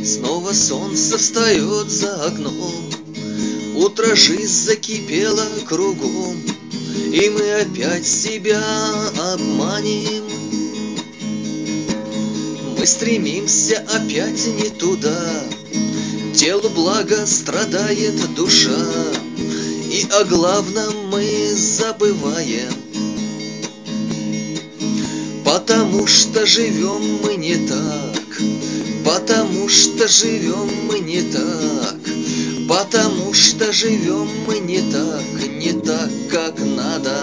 Снова солнце встает за окном, утро жизнь закипела кругом, и мы опять себя обманем. Мы стремимся опять не туда, телу благо страдает душа, и о главном мы забываем. Потому что живем мы не так, потому что живем мы не так, потому что живем мы не так, как надо.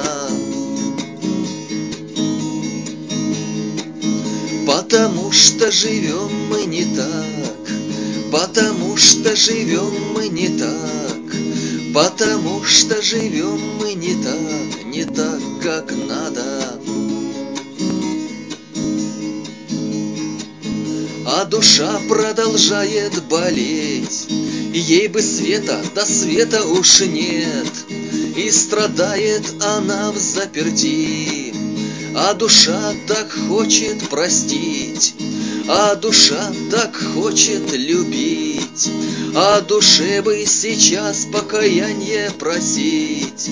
Потому что живем мы не так, потому что живем мы не так, потому что живем мы не так, как надо. А душа продолжает болеть, ей бы света, да света уж нет, и страдает она взаперти. А душа так хочет простить, а душа так хочет любить, а душе бы сейчас покаяние просить.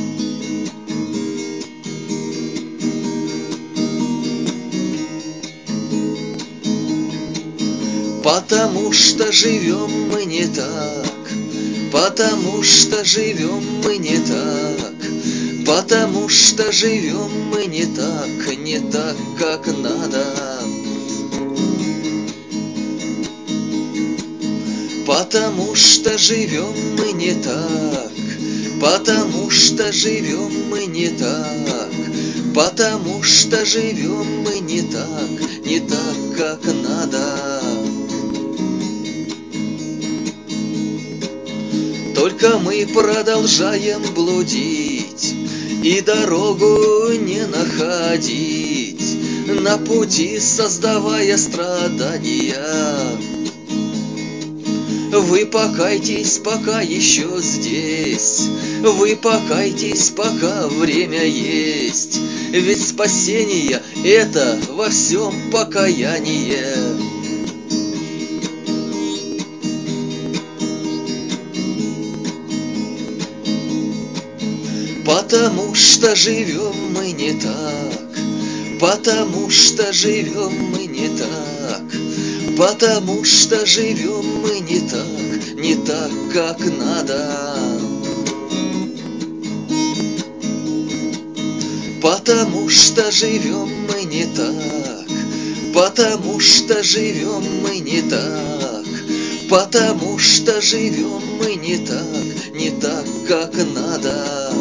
Потому что живем мы не так, потому что живем мы не так, потому что живем мы не так, как надо. Потому что живем мы не так, потому что живем мы не так, потому что живем мы не так, как надо. Только мы продолжаем блудить и дорогу не находить, на пути создавая страдания. Вы покайтесь, пока еще здесь, вы покайтесь, пока время есть, ведь спасение — это во всем покаяние. Потому что живем мы не так, потому что живем мы не так, потому что живем мы не так, как надо. Потому что живем мы не так, потому что живем мы не так, потому что живем мы не так, как надо.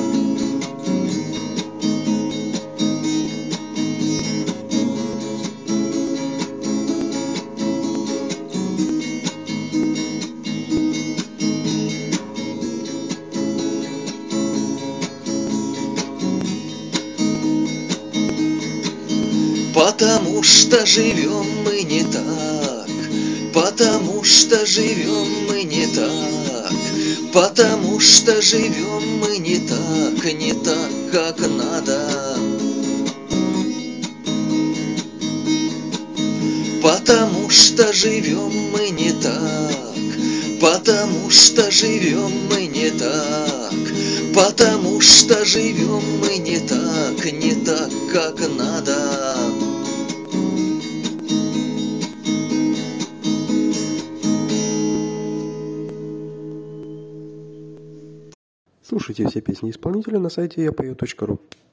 Потому что живем мы не так, потому что живем мы не так, потому что живем мы не так, как надо. Потому что живем мы не так, потому что живем мы не так, потому что живем мы не так, как надо. Слушайте все песни исполнителя на сайте yapою.ru.